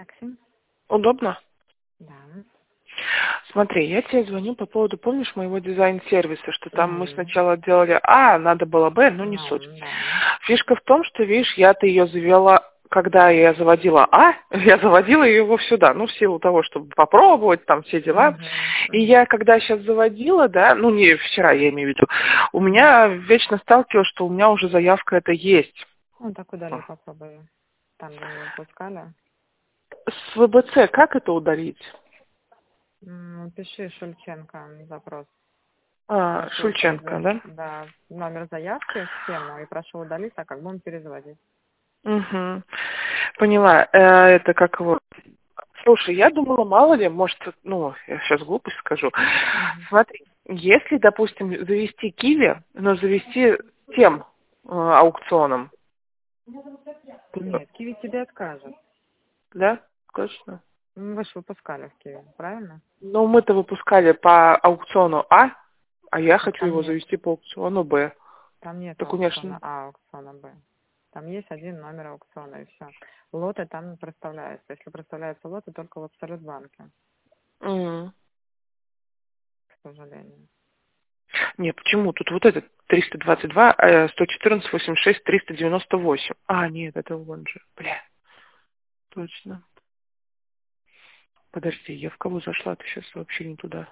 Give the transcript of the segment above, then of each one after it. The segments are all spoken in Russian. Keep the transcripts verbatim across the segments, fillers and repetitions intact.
Такси? Удобно? Да. Смотри, я тебе звоню по поводу, помнишь, моего дизайн-сервиса, что там мы Мгм. сначала делали А, надо было Б, но не суть. Ну, да. Фишка в том, что, видишь, я-то ее завела, когда я заводила А, я заводила ее его сюда, ну, в силу того, чтобы попробовать, там, все дела. Мгм. И Мгм. я, когда сейчас заводила, да, ну, не вчера, я имею в виду, у Мгм. меня вечно сталкивалась, что у меня уже заявка это есть. Ну, так удали, попробую. Там, где мы выпускали. С вэ бэ цэ как это удалить? М, Пиши Шульченко запрос. А, Прошу Шульченко, использовать, да? да, номер заявки, схему, и прошу удалить, так как будем перезводить. Угу. Поняла. Э, это как его... Слушай, я думала, мало ли, может, ну, я сейчас глупость скажу. Мгм. Смотри, если, допустим, завести Киви, но завести тем э, аукционом, Нет, Киви тебе откажет. да, точно. Ну, Вы же выпускали в Киви, правильно? Но мы-то выпускали по аукциону А, а я Так хочу там его нет. завести по аукциону Б. Там нет Так, аукциона конечно. А, аукциона Б. Там есть один номер аукциона, и все. Лоты там не проставляются. Если проставляются лоты, только в Абсолютбанке, М. к сожалению. Не, почему? Тут вот этот триста двадцать два, э, сто четырнадцать, восемьдесят шесть, триста девяносто восемь. А, нет, это он же. Бля, точно. Подожди, я в кого зашла? Ты сейчас вообще не туда.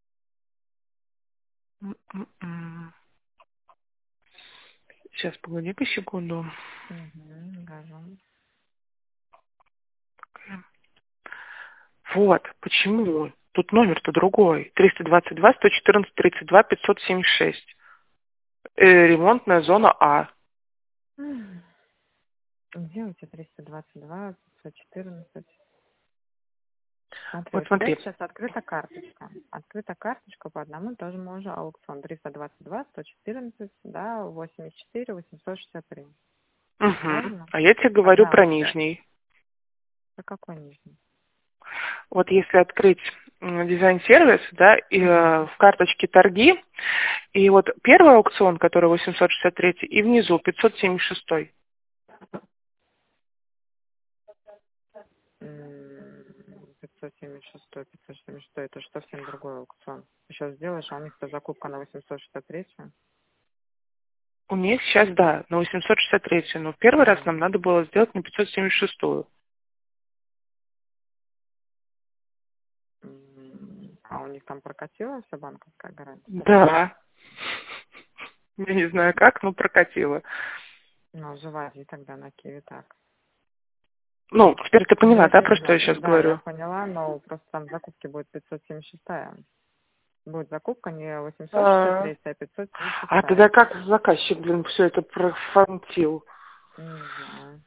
М-м-м. Сейчас, погоди-ка секунду. Угу, гажу. Вот, почему? Тут номер-то другой. триста двадцать два, сто четырнадцать, тридцать два, пятьсот семьдесят шесть. Э, ремонтная зона А. М. Где у тебя триста двадцать два, пятьсот четырнадцать? Смотри, у Вот тебя смотри. сейчас открыта карточка. Открыта карточка по одному и тому же аукцион. триста двадцать два, сто четырнадцать, да, восемьдесят четыре, восемьсот шестьдесят три. Угу. Правильно? А я тебе говорю Одна про у тебя. нижний. А какой нижний? Вот если открыть м, дизайн-сервис, да, и Угу. э, в карточке торги, и вот первый аукцион, который восемьсот шестьдесят три, и внизу пятьсот семьдесят шесть. пятьсот семьдесят шесть, пятьсот семьдесят шесть, это же совсем другой аукцион. Ты сейчас сделаешь, а у них-то закупка на восемьсот шестьдесят три. У них сейчас, да, на восемьсот шестьдесят три, но первый раз М. нам надо было сделать на пятьсот семьдесят шесть. М. А у них там прокатилась вся банковская гарантия? Да. Я не знаю как, но прокатило. Ну, заводи тогда на Киви так. Ну, теперь ты поняла, да, Если, про что да, я сейчас да, я говорю? поняла, но просто там закупки будет пятьсот семьдесят шесть. Будет закупка не восемьсот шестьдесят А, три, а пятьсот семьдесят а шесть. тогда как заказчик, блин, все это профантил? Не знаю.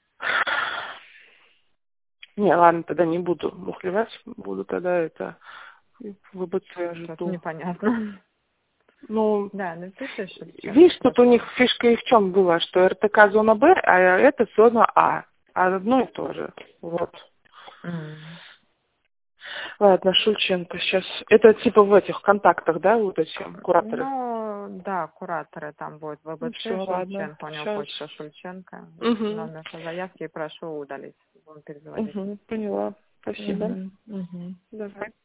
Не, ладно, тогда не буду мухлевать, буду тогда это вэ бэ цэ Что-то жду. непонятно. Ну, Да, напиши Шевченко, видишь, тут у них прошу. фишка и в чем была, что эр тэ ка зона Б, а это зона А. А одно и то же. Вот. М. Ладно, Шульченко сейчас. Это типа в этих контактах, да, вот эти кураторы? Ну, да, кураторы там будет в Ну все, ВБЦ, ладно. Шевченко, у него Сейчас. почта Шульченко. Угу. Номер заявки прошу удалить. Будем переводить. Угу. Поняла. Спасибо. Угу, угу. Давай.